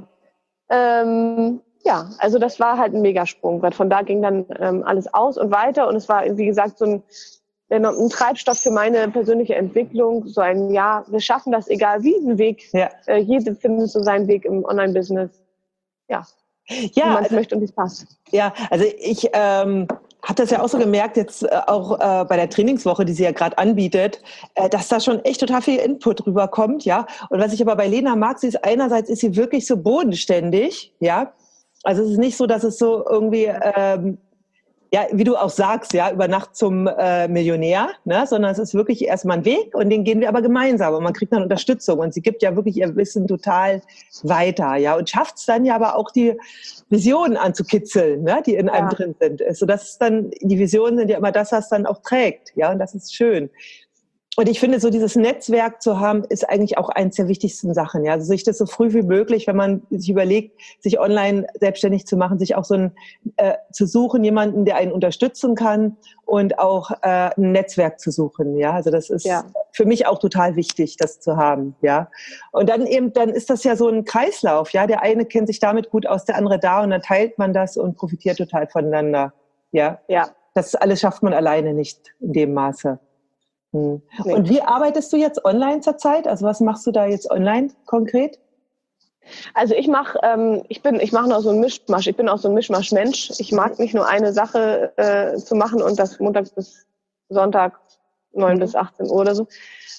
C: Also das war halt ein Megasprung, weil von da ging dann alles aus und weiter und es war, wie gesagt, so ein Treibstoff für meine persönliche Entwicklung, so wir schaffen das, egal wie, einen Weg. Ja. Jede findet so seinen Weg im Online-Business. Wie man es möchte und wie es passt.
B: Ja, also ich habe das ja auch so gemerkt, jetzt auch bei der Trainingswoche, die sie ja gerade anbietet, dass da schon echt total viel Input rüberkommt, ja. Und was ich aber bei Lena mag, einerseits ist sie wirklich so bodenständig, ja. Also es ist nicht so, dass es so irgendwie, ja, wie du auch sagst, ja, über Nacht zum Millionär, ne? Sondern es ist wirklich erstmal ein Weg und den gehen wir aber gemeinsam und man kriegt dann Unterstützung und sie gibt ja wirklich ihr Wissen total weiter, ja, und schafft es dann ja aber auch die Visionen anzukitzeln, ne? Die in einem drin sind. Also das ist dann, die Visionen sind ja immer das, was dann auch trägt, ja, und das ist schön. Und ich finde, so dieses Netzwerk zu haben, ist eigentlich auch eins der wichtigsten Sachen. Ja, also sich das so früh wie möglich, wenn man sich überlegt, sich online selbstständig zu machen, sich auch so zu suchen, jemanden, der einen unterstützen kann und auch ein Netzwerk zu suchen. Ja, also das ist für mich auch total wichtig, das zu haben. Ja, und dann ist das ja so ein Kreislauf. Ja, der eine kennt sich damit gut aus, der andere da und dann teilt man das und profitiert total voneinander. Ja, das alles schafft man alleine nicht in dem Maße. Nee. Und wie arbeitest du jetzt online zurzeit? Also was machst du da jetzt online konkret?
C: Also ich mache noch so einen Mischmasch. Ich bin auch so ein Mischmasch-Mensch. Ich mag nicht nur eine Sache zu machen und das Montag bis Sonntag 9 bis 18 Uhr oder so.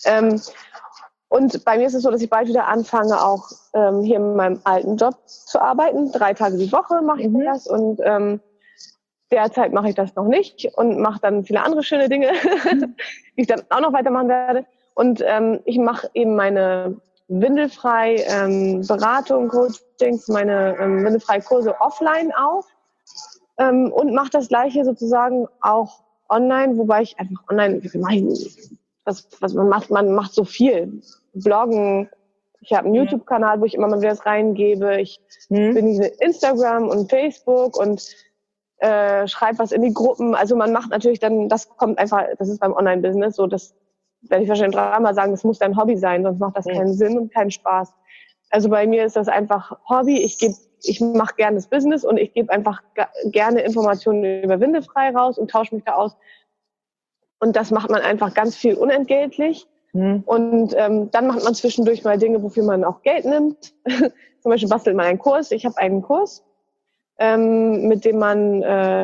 C: Und bei mir ist es so, dass ich bald wieder anfange, auch hier in meinem alten Job zu arbeiten. 3 Tage die Woche mache ich das und derzeit mache ich das noch nicht und mache dann viele andere schöne Dinge, die ich dann auch noch weitermachen werde. Und ich mache eben meine windelfrei Beratung, Coachings, meine windelfrei Kurse offline auch und mache das Gleiche sozusagen auch online, wobei ich einfach online, was man macht so viel. Bloggen, ich habe einen YouTube-Kanal, wo ich immer mal wieder das reingebe. Ich bin in Instagram und Facebook und schreibe was in die Gruppen. Also man macht natürlich dann, das kommt einfach, das ist beim Online-Business so, das werde ich wahrscheinlich dreimal sagen, das muss dein Hobby sein, sonst macht das keinen Sinn und keinen Spaß. Also bei mir ist das einfach Hobby. Ich mache gerne das Business und ich gebe einfach gerne Informationen über Windefrei raus und tausche mich da aus. Und das macht man einfach ganz viel unentgeltlich. Und dann macht man zwischendurch mal Dinge, wofür man auch Geld nimmt. Zum Beispiel bastelt man einen Kurs. Ich habe einen Kurs, mit dem man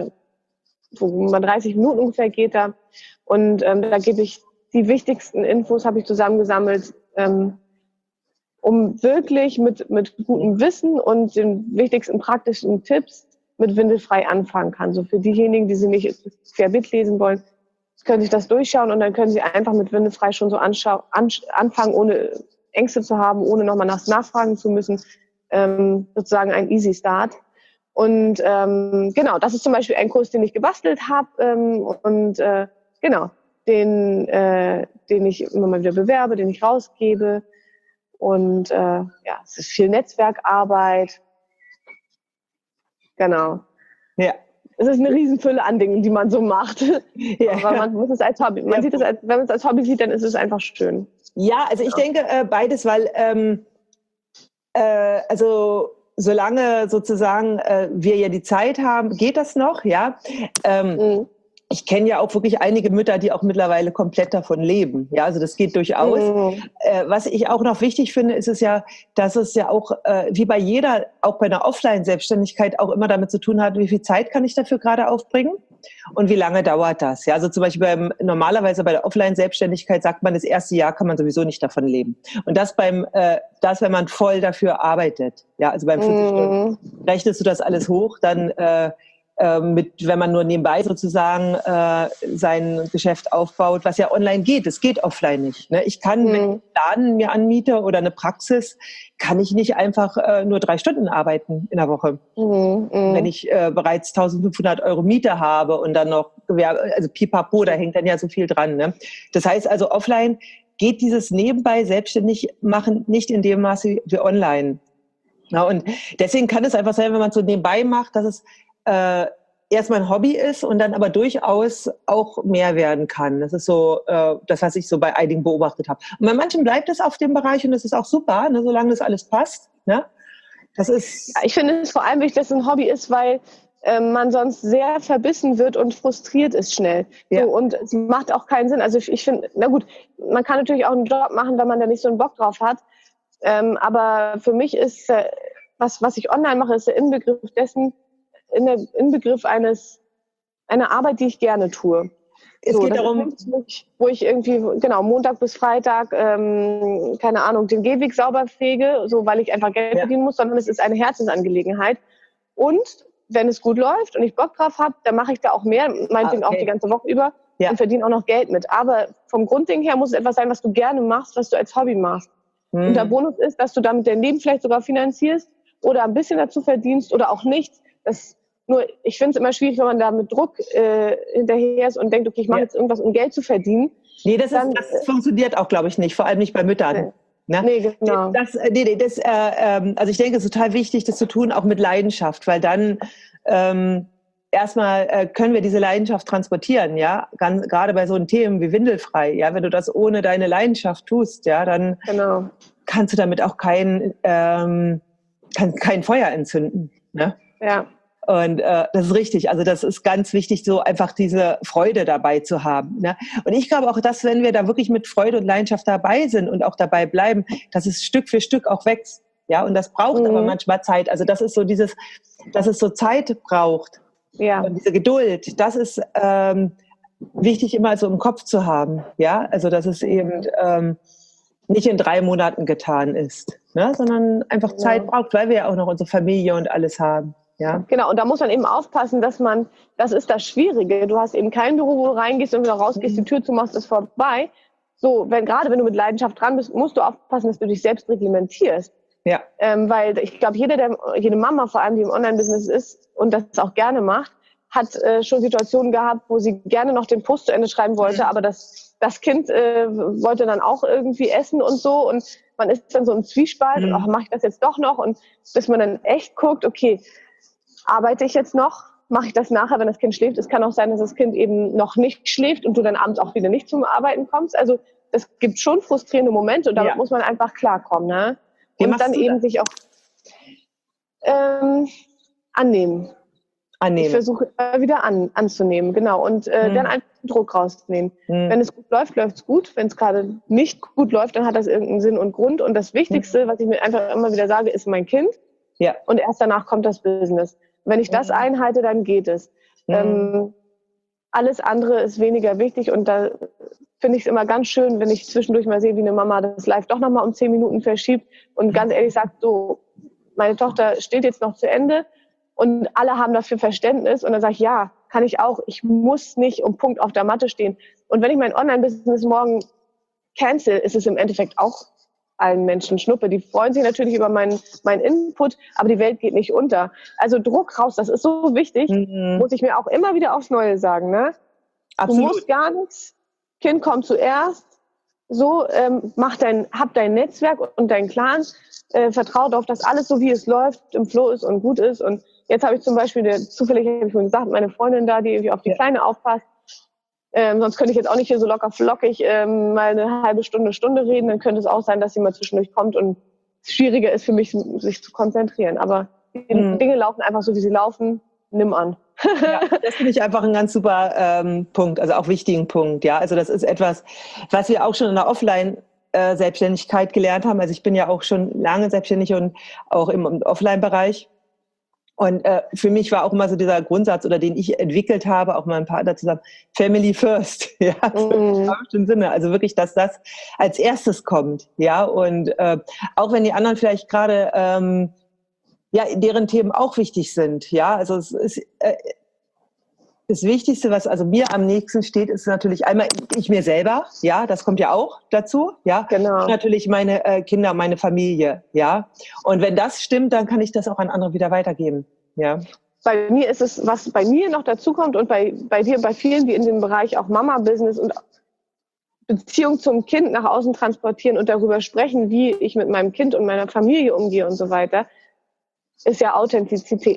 C: 30 Minuten ungefähr geht da. Und da gebe ich die wichtigsten Infos, habe ich zusammengesammelt, um wirklich mit gutem Wissen und den wichtigsten praktischen Tipps mit Windelfrei anfangen kann. So für diejenigen, die sie nicht querbeet lesen wollen, können sich das durchschauen und dann können sie einfach mit Windelfrei schon so anfangen, ohne Ängste zu haben, ohne nochmal nachfragen zu müssen. Sozusagen ein Easy Start. Und genau, das ist zum Beispiel ein Kurs, den ich gebastelt habe genau, den ich immer mal wieder bewerbe, den ich rausgebe. Und es ist viel Netzwerkarbeit. Genau.
B: Ja.
C: Es ist eine Riesenfülle an Dingen, die man so macht. Ja. Aber man muss es als Hobby. Man sieht es wenn man es als Hobby sieht, dann ist es einfach schön.
B: Ja, also ich denke beides, weil also solange sozusagen wir ja die Zeit haben, geht das noch, ja. Ich kenne ja auch wirklich einige Mütter, die auch mittlerweile komplett davon leben. Ja, also das geht durchaus. Was ich auch noch wichtig finde, ist es ja, dass es ja auch wie bei jeder, auch bei einer Offline-Selbstständigkeit auch immer damit zu tun hat, wie viel Zeit kann ich dafür gerade aufbringen und wie lange dauert das. Ja, also zum Beispiel normalerweise bei der Offline-Selbstständigkeit sagt man, das erste Jahr kann man sowieso nicht davon leben. Und das wenn man voll dafür arbeitet. Ja, also beim 40 Stunden rechnest du das alles hoch, dann wenn man nur nebenbei sozusagen sein Geschäft aufbaut, was ja online geht. Es geht offline nicht. Ne? Ich kann, wenn ich einen Laden mir anmiete oder eine Praxis, kann ich nicht einfach nur 3 Stunden arbeiten in der Woche. Wenn ich bereits 1.500 € Miete habe und dann noch Gewerbe, also pipapo, da hängt dann ja so viel dran. Ne? Das heißt also, offline geht dieses nebenbei selbstständig machen nicht in dem Maße wie online. Ja, und deswegen kann es einfach sein, wenn man es so nebenbei macht, dass es erstmal ein Hobby ist und dann aber durchaus auch mehr werden kann. Das ist so das, was ich so bei einigen beobachtet habe. Und bei manchen bleibt es auf dem Bereich und das ist auch super, ne, solange das alles passt. Ne? Das ist
C: ja, ich finde es vor allem wichtig, dass es ein Hobby ist, weil man sonst sehr verbissen wird und frustriert ist schnell. Ja. So, und es macht auch keinen Sinn. Also ich finde, na gut, man kann natürlich auch einen Job machen, wenn man da nicht so einen Bock drauf hat. Aber für mich ist, was ich online mache, ist der Inbegriff dessen, Inbegriff einer Arbeit, die ich gerne tue.
B: Es geht darum,
C: wo ich irgendwie, genau, Montag bis Freitag, keine Ahnung, den Gehweg sauber fege, so, weil ich einfach Geld verdienen muss, sondern es ist eine Herzensangelegenheit. Und wenn es gut läuft und ich Bock drauf habe, dann mache ich da auch mehr, meinetwegen auch die ganze Woche über und verdiene auch noch Geld mit. Aber vom Grundding her muss es etwas sein, was du gerne machst, was du als Hobby machst. Und der Bonus ist, dass du damit dein Leben vielleicht sogar finanzierst oder ein bisschen dazu verdienst oder auch nichts. Ich finde es immer schwierig, wenn man da mit Druck hinterher ist und denkt, okay, ich mache jetzt irgendwas, um Geld zu verdienen.
B: Nee, das funktioniert auch, glaube ich, nicht, vor allem nicht bei Müttern. Ne?
C: Nee, genau.
B: Also ich denke, es ist total wichtig, das zu tun, auch mit Leidenschaft, weil dann erstmal können wir diese Leidenschaft transportieren, ja, gerade bei so Themen wie windelfrei, ja, wenn du das ohne deine Leidenschaft tust, ja, dann kannst du damit auch kein Feuer entzünden, ne?
C: Ja.
B: Und das ist richtig, also das ist ganz wichtig, so einfach diese Freude dabei zu haben, ne? Und ich glaube auch, dass wenn wir da wirklich mit Freude und Leidenschaft dabei sind und auch dabei bleiben, dass es Stück für Stück auch wächst, ja, und das braucht aber manchmal Zeit, also das ist so dass es so Zeit braucht. Ja. Und diese Geduld, das ist wichtig immer so im Kopf zu haben, ja, also dass es eben nicht in 3 Monaten getan ist, ne? Sondern einfach Zeit braucht, weil wir ja auch noch unsere Familie und alles haben. Ja.
C: Genau, und da muss man eben aufpassen, das ist das Schwierige, du hast eben kein Büro, wo du reingehst und wieder rausgehst, die Tür zumachst, ist vorbei. So, gerade wenn du mit Leidenschaft dran bist, musst du aufpassen, dass du dich selbst reglementierst. Ja. Weil ich glaube, jede Mama vor allem, die im Online-Business ist und das auch gerne macht, hat schon Situationen gehabt, wo sie gerne noch den Post zu Ende schreiben wollte, aber das Kind wollte dann auch irgendwie essen und so und man ist dann so im Zwiespalt und mache ich das jetzt doch noch und bis man dann echt guckt, okay, arbeite ich jetzt noch, mache ich das nachher, wenn das Kind schläft. Es kann auch sein, dass das Kind eben noch nicht schläft und du dann abends auch wieder nicht zum Arbeiten kommst. Also es gibt schon frustrierende Momente und damit muss man einfach klarkommen. Ne? Und dann eben sich auch annehmen. Ich versuche wieder anzunehmen, genau. Und dann einfach den Druck rauszunehmen. Wenn es gut läuft, läuft es gut. Wenn es gerade nicht gut läuft, dann hat das irgendeinen Sinn und Grund. Und das Wichtigste, was ich mir einfach immer wieder sage, ist mein Kind. Ja. Und erst danach kommt das Business. Wenn ich das einhalte, dann geht es. Alles andere ist weniger wichtig und da finde ich es immer ganz schön, wenn ich zwischendurch mal sehe, wie eine Mama das Live doch nochmal um 10 Minuten verschiebt und ganz ehrlich sagt, so, meine Tochter steht jetzt noch zu Ende und alle haben dafür Verständnis und dann sage ich, ja, kann ich auch. Ich muss nicht um Punkt auf der Matte stehen. Und wenn ich mein Online-Business morgen cancel, ist es im Endeffekt auch allen Menschen Schnuppe. Die freuen sich natürlich über meinen Input, aber die Welt geht nicht unter. Also Druck raus, das ist so wichtig, muss ich mir auch immer wieder aufs Neue sagen. Ne? Absolut. Du musst gar nichts, Kind kommt zuerst, so hab dein Netzwerk und dein Clan, vertrau darauf, dass alles so wie es läuft, im Flow ist und gut ist. Und jetzt habe ich zum Beispiel, zufällig habe ich schon gesagt, meine Freundin da, die irgendwie auf die Kleine aufpasst, sonst könnte ich jetzt auch nicht hier so locker flockig mal eine halbe Stunde reden. Dann könnte es auch sein, dass sie mal zwischendurch kommt und es schwieriger ist für mich, sich zu konzentrieren. Aber die Dinge laufen einfach so, wie sie laufen. Nimm an.
B: Ja, das finde ich einfach ein ganz super Punkt, also auch wichtigen Punkt. Ja, also das ist etwas, was wir auch schon in der Offline-Selbstständigkeit gelernt haben. Also ich bin ja auch schon lange selbstständig und auch im Offline-Bereich. Und für mich war auch immer so dieser Grundsatz, oder den ich entwickelt habe, auch mit meinem Partner zusammen, Family first, ja, im bestimmten Sinne. Also wirklich, dass das als erstes kommt, ja. Und auch wenn die anderen vielleicht gerade, deren Themen auch wichtig sind, ja. Also es ist das Wichtigste, was also mir am nächsten steht, ist natürlich einmal ich mir selber, ja, das kommt ja auch dazu, ja. Genau. Und natürlich meine Kinder, meine Familie, ja. Und wenn das stimmt, dann kann ich das auch an andere wieder weitergeben, ja.
C: Bei mir ist es, was bei mir noch dazu kommt und bei dir, bei vielen, die in dem Bereich auch Mama-Business und Beziehung zum Kind nach außen transportieren und darüber sprechen, wie ich mit meinem Kind und meiner Familie umgehe und so weiter, ist ja Authentizität.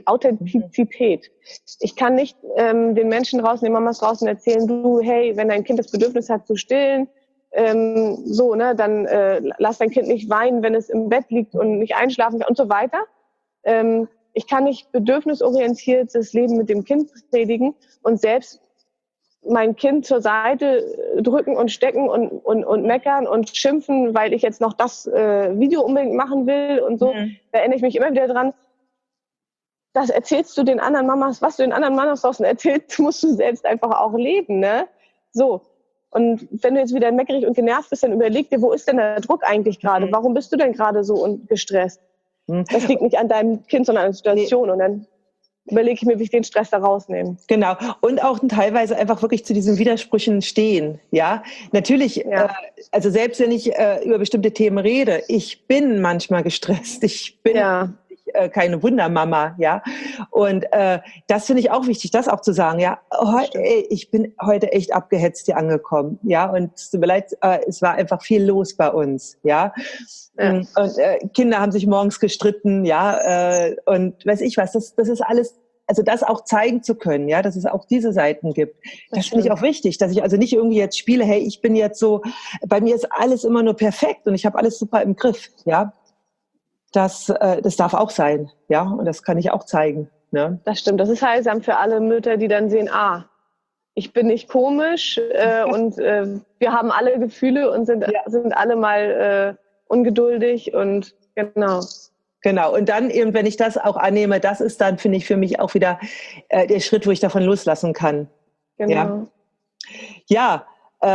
C: Ich kann nicht den Menschen draußen, den Mamas draußen erzählen, du, hey, wenn dein Kind das Bedürfnis hat zu stillen, dann lass dein Kind nicht weinen, wenn es im Bett liegt und nicht einschlafen kann und so weiter. Ich kann nicht bedürfnisorientiertes Leben mit dem Kind predigen und selbst mein Kind zur Seite drücken und stecken und meckern und schimpfen, weil ich jetzt noch das Video unbedingt machen will und so. Da erinnere ich mich immer wieder dran. Das erzählst du den anderen Mamas, was du den anderen Mamas draußen erzählst, musst du selbst einfach auch leben, ne? So. Und wenn du jetzt wieder meckerig und genervt bist, dann überleg dir, wo ist denn der Druck eigentlich gerade? Warum bist du denn gerade so und gestresst? Das liegt nicht an deinem Kind, sondern an der Situation. Und dann überlege ich mir, wie ich den Stress da rausnehme.
B: Genau. Und auch teilweise einfach wirklich zu diesen Widersprüchen stehen. Ja, natürlich, also selbst wenn ich über bestimmte Themen rede, ich bin manchmal gestresst. Ich bin keine Wundermama, ja. Und das finde ich auch wichtig, das auch zu sagen, ja, ich bin heute echt abgehetzt hier angekommen, ja. Und es tut mir leid, es war einfach viel los bei uns, ja. Und Kinder haben sich morgens gestritten, ja, und weiß ich was, das ist alles, also das auch zeigen zu können, ja, dass es auch diese Seiten gibt. Das finde ich auch wichtig, dass ich also nicht irgendwie jetzt spiele, hey, ich bin jetzt so, bei mir ist alles immer nur perfekt und ich habe alles super im Griff, ja. Das darf auch sein, ja, und das kann ich auch zeigen. Ne?
C: Das stimmt, das ist heilsam für alle Mütter, die dann sehen, ich bin nicht komisch und wir haben alle Gefühle und sind alle mal ungeduldig und genau.
B: Genau, und dann eben, wenn ich das auch annehme, das ist dann, finde ich, für mich auch wieder der Schritt, wo ich davon loslassen kann.
C: Genau.
B: Ja,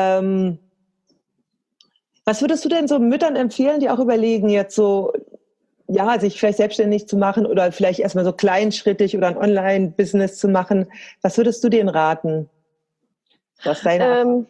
B: was würdest du denn so Müttern empfehlen, die auch überlegen, jetzt so, ja, sich vielleicht selbstständig zu machen oder vielleicht erstmal so kleinschrittig oder ein Online-Business zu machen? Was würdest du denen raten? Was deine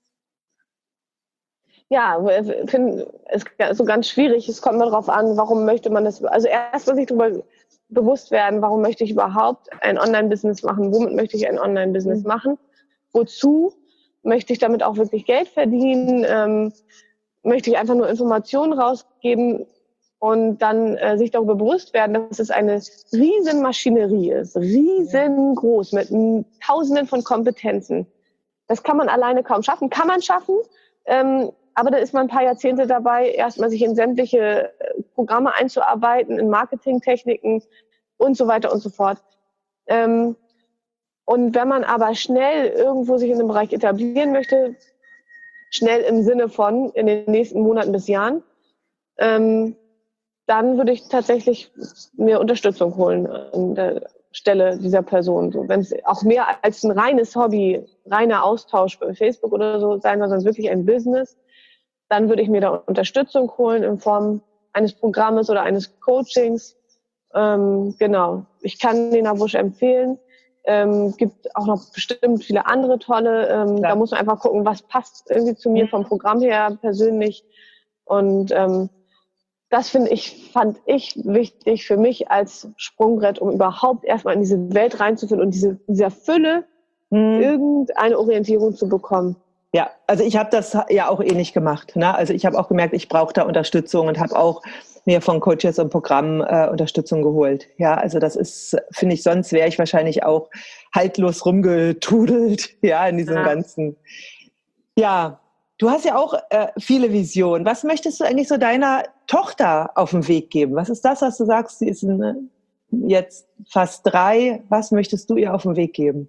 C: ich finde es so ganz schwierig. Es kommt mir darauf an, warum möchte man das, also erst muss ich darüber bewusst werden, warum möchte ich überhaupt ein Online-Business machen? Womit möchte ich ein Online-Business machen? Wozu möchte ich damit auch wirklich Geld verdienen? Möchte ich einfach nur Informationen rausgeben und dann sich darüber bewusst werden, dass es eine riesen Maschinerie ist, riesengroß, mit Tausenden von Kompetenzen. Das kann man alleine kaum schaffen. Kann man schaffen, aber da ist man ein paar Jahrzehnte dabei, erstmal sich in sämtliche Programme einzuarbeiten, in Marketingtechniken und so weiter und so fort. Und wenn man aber schnell irgendwo sich in einem Bereich etablieren möchte, schnell im Sinne von in den nächsten Monaten bis Jahren, dann würde ich tatsächlich mir Unterstützung holen an der Stelle dieser Person. So, wenn es auch mehr als ein reines Hobby, reiner Austausch bei Facebook oder so sein soll, sondern wirklich ein Business, dann würde ich mir da Unterstützung holen in Form eines Programmes oder eines Coachings. Genau. Ich kann den Abusch empfehlen. Gibt auch noch bestimmt viele andere tolle. Da muss man einfach gucken, was passt irgendwie zu mir vom Programm her persönlich. Und das fand ich wichtig für mich als Sprungbrett, um überhaupt erstmal in diese Welt reinzufinden und dieser Fülle irgendeine Orientierung zu bekommen.
B: Ja, also ich habe das ja auch ähnlich gemacht. Ne? Also ich habe auch gemerkt, ich brauche da Unterstützung und habe auch mir von Coaches und Programmen Unterstützung geholt. Ja, also das ist, finde ich, sonst wäre ich wahrscheinlich auch haltlos rumgetrudelt, ja, in diesem ganzen. Ja, du hast ja auch viele Visionen. Was möchtest du eigentlich so deiner Tochter auf den Weg geben? Was ist das, was du sagst, sie ist jetzt fast 3. Was möchtest du ihr auf den Weg geben?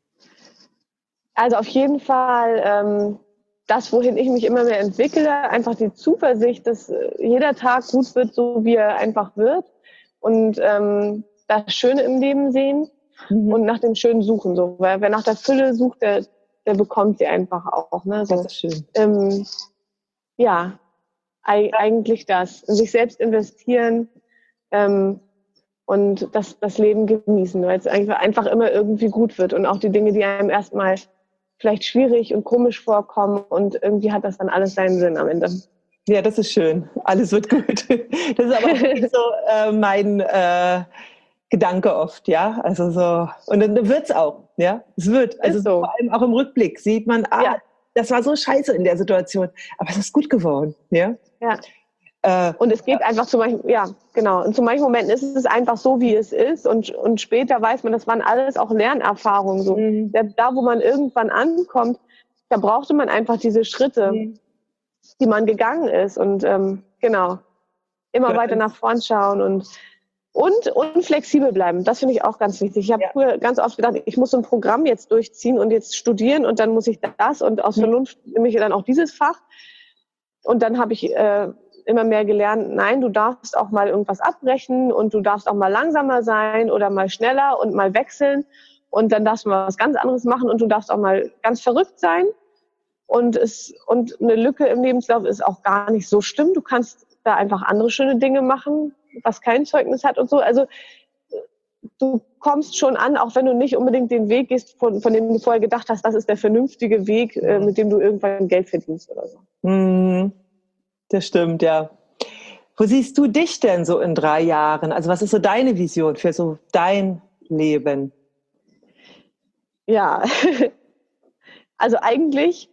C: Also auf jeden Fall das, wohin ich mich immer mehr entwickle, einfach die Zuversicht, dass jeder Tag gut wird, so wie er einfach wird und das Schöne im Leben sehen und nach dem Schönen suchen. So. Weil wer nach der Fülle sucht, der bekommt sie einfach auch. Ne? So,
B: das ist schön.
C: Eigentlich das. In sich selbst investieren und das Leben genießen, weil es einfach immer irgendwie gut wird und auch die Dinge, die einem erstmal vielleicht schwierig und komisch vorkommen und irgendwie hat das dann alles seinen Sinn am Ende.
B: Ja, das ist schön. Alles wird gut. Das ist aber auch nicht so mein Gedanke oft, ja. Also so, und dann wird's auch, ja. Es wird. Also so. Vor allem auch im Rückblick sieht man, das war so scheiße in der Situation, aber es ist gut geworden, ja.
C: Ja. Und es geht einfach zu manchen, genau. Und zu manchen Momenten ist es einfach so, wie es ist. Und später weiß man, das waren alles auch Lernerfahrungen. So. Da, wo man irgendwann ankommt, da brauchte man einfach diese Schritte, die man gegangen ist. Und genau, immer weiter nach vorn schauen und flexibel bleiben. Das finde ich auch ganz wichtig. Ich habe früher ganz oft gedacht, ich muss so ein Programm jetzt durchziehen und jetzt studieren und dann muss ich das und aus Vernunft nehme ich dann auch dieses Fach. Und dann habe ich immer mehr gelernt, nein, du darfst auch mal irgendwas abbrechen und du darfst auch mal langsamer sein oder mal schneller und mal wechseln und dann darfst du mal was ganz anderes machen und du darfst auch mal ganz verrückt sein und eine Lücke im Lebenslauf ist auch gar nicht so schlimm. Du kannst da einfach andere schöne Dinge machen, was kein Zeugnis hat und so. Also du kommst schon an, auch wenn du nicht unbedingt den Weg gehst, von dem du vorher gedacht hast, das ist der vernünftige Weg, mit dem du irgendwann Geld verdienst oder so.
B: Das stimmt, ja. Wo siehst du dich denn so in 3 Jahren? Also was ist so deine Vision für so dein Leben?
C: Ja, also eigentlich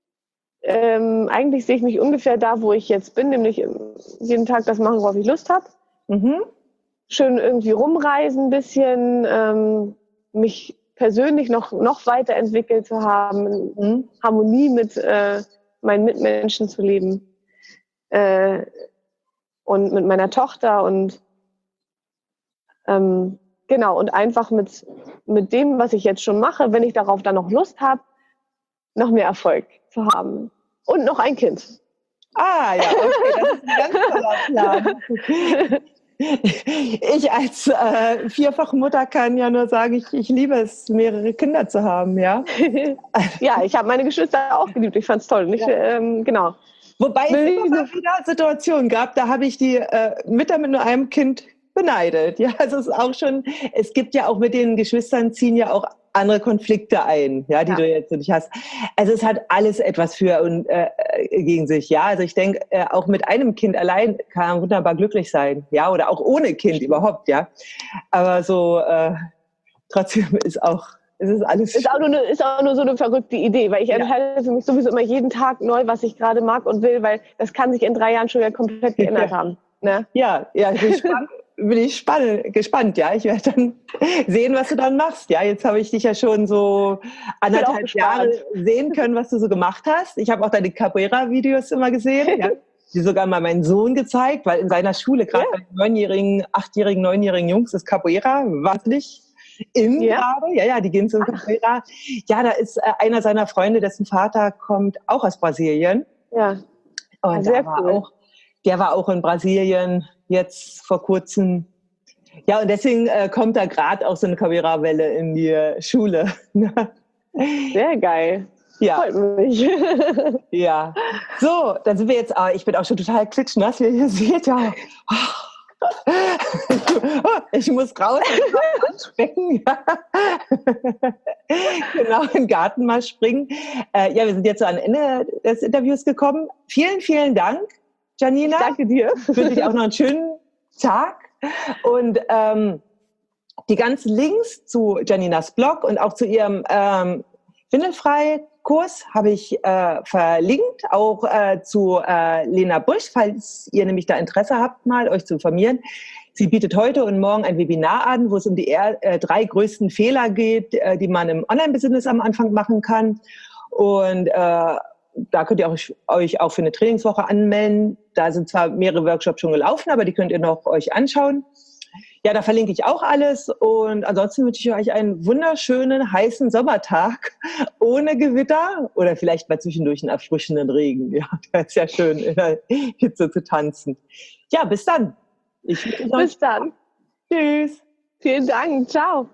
C: sehe ich mich ungefähr da, wo ich jetzt bin, nämlich jeden Tag das machen, worauf ich Lust habe. Schön irgendwie rumreisen ein bisschen, mich persönlich noch weiterentwickelt zu haben, in Harmonie mit meinen Mitmenschen zu leben und mit meiner Tochter und genau, und einfach mit dem, was ich jetzt schon mache, wenn ich darauf dann noch Lust habe, noch mehr Erfolg zu haben. Und noch ein Kind.
B: Ah, ja, okay, das ist ein ganz toller Plan. Ich als Vierfachmutter kann ja nur sagen, ich liebe es, mehrere Kinder zu haben, ja.
C: Ja, ich habe meine Geschwister auch geliebt, ich fand es toll. Genau.
B: Wobei es immer wieder Situationen gab, da habe ich die Mütter mit nur einem Kind beneidet. Ja, also es gibt ja auch mit den Geschwistern ziehen ja auch andere Konflikte ein, ja, die du jetzt nicht hast. Also es hat alles etwas für und gegen sich, ja. Also ich denke, auch mit einem Kind allein kann man wunderbar glücklich sein, ja, oder auch ohne Kind überhaupt, ja. Aber so trotzdem ist alles. Ist
C: auch nur so eine verrückte Idee, weil ich entscheide für mich sowieso immer jeden Tag neu, was ich gerade mag und will, weil das kann sich in 3 Jahren schon wieder komplett geändert haben. Ne?
B: Ja, bin ich gespannt, ja. Ich werde dann sehen, was du dann machst. Ja, jetzt habe ich dich ja schon so 1,5 Jahre sehen können, was du so gemacht hast. Ich habe auch deine Capoeira-Videos immer gesehen, ja. Die sogar mal meinen Sohn gezeigt, weil in seiner Schule, gerade bei 9-jährigen, 8-jährigen, 9-jährigen Jungs, ist Capoeira wahnsinnig gerade. Ja, die gehen zum Capoeira. Ja, da ist einer seiner Freunde, dessen Vater kommt auch aus Brasilien.
C: Ja,
B: und sehr cool. Der war auch in Brasilien jetzt vor kurzem. Ja, und deswegen kommt da gerade auch so eine Capoeira-Welle in die Schule.
C: Sehr geil.
B: Ja.
C: Freut mich.
B: Ja. So, dann sind wir jetzt, ich bin auch schon total klitschnass, wie ihr hier seht. Ja. Ich muss raus und ansprechen. Genau, im Garten mal springen. Ja, wir sind jetzt so am Ende des Interviews gekommen. Vielen, vielen Dank, Janina.
C: Ich danke dir.
B: Ich wünsche dir auch noch einen schönen Tag. Und die ganzen Links zu Janinas Blog und auch zu ihrem Windelfrei-Kurs habe ich verlinkt, auch zu Lena Busch, falls ihr nämlich da Interesse habt, mal euch zu informieren. Sie bietet heute und morgen ein Webinar an, wo es um die 3 größten Fehler geht, die man im Online-Business am Anfang machen kann. Und da könnt ihr euch auch für eine Trainingswoche anmelden. Da sind zwar mehrere Workshops schon gelaufen, aber die könnt ihr noch euch anschauen. Ja, da verlinke ich auch alles. Und ansonsten wünsche ich euch einen wunderschönen, heißen Sommertag ohne Gewitter oder vielleicht mal zwischendurch einen erfrischenden Regen. Ja, das ist ja schön, in der Hitze zu tanzen. Ja, bis dann.
C: Bis dann.
B: Tschüss.
C: Vielen Dank. Ciao.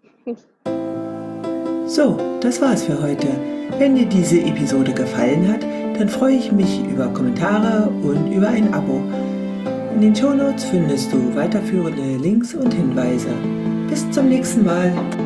A: So, das war's für heute. Wenn dir diese Episode gefallen hat, dann freue ich mich über Kommentare und über ein Abo. In den Shownotes findest du weiterführende Links und Hinweise. Bis zum nächsten Mal.